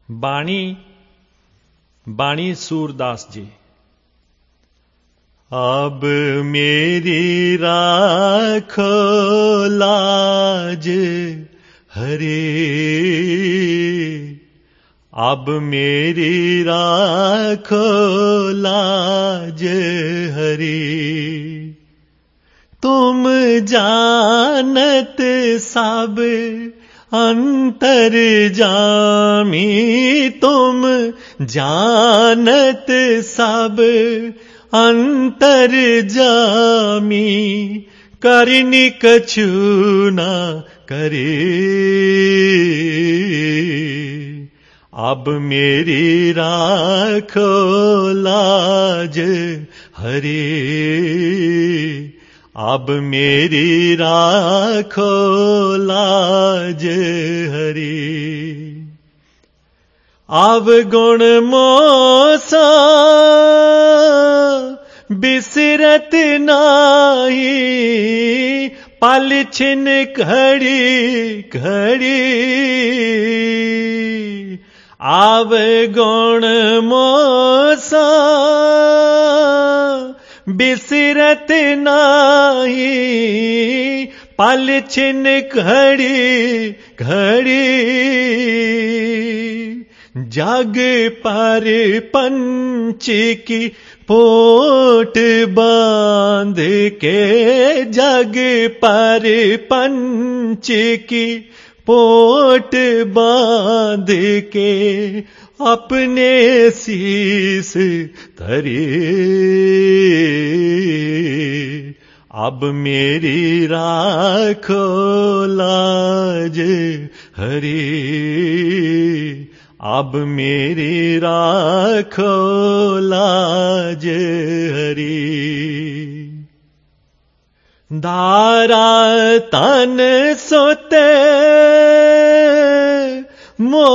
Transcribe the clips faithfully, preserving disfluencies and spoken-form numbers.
बाणी बाणी सूरदास जी। अब मेरी राखो लाज हरे, अब मेरी राखो लाज हरे। तुम जानत सब अंतर जामी, तुम जानत सब अंतर जामी, करनी कछु ना करे। अब मेरी राखो लाज हरे, अब मेरी राखो लाज हरे। अवगुण मोसा बिसरत नाही, पल छिन घड़ी घड़ी। अवगुण मोसा बिसरत नाही, पल छिन घड़ी घड़ी। जग पर पंच की पोट बांध के, जग पर पंच की पोट बांध के, अपने शीस धरे। अब मेरी राखो लाज हरे, अब मेरी राखो लाज हरे। दारा तन सोते मो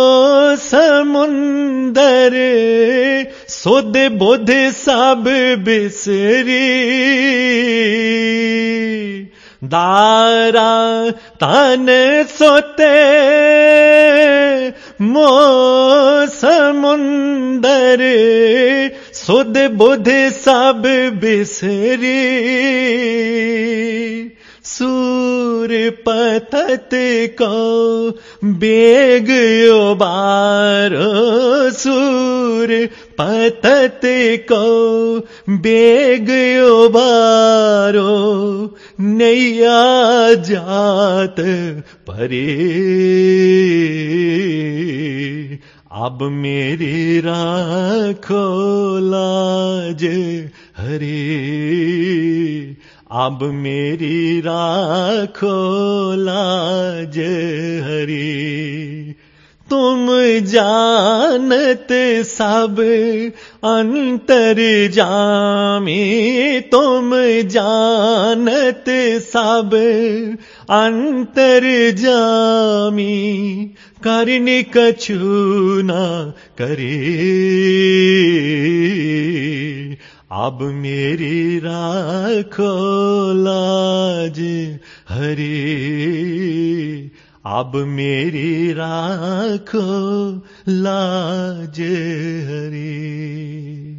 समुंदर, सुध बुध सब बिसरी। दारा तन सोते मो समुंदर, सुध बुध सब बिसरी। सूर पतत को बेग उबारो, सूर पतत को बेग उबारो, नैया जात परे। अब मेरी राखो लाज हरे, अब मेरी राखो लाज हरे। तुम जानत सब अंतर जामी, तुम जानत सब अंतर जामी, करनी कछु ना करे। अब मेरी राखो लाज हरे, अब मेरी राखो लाज हरे।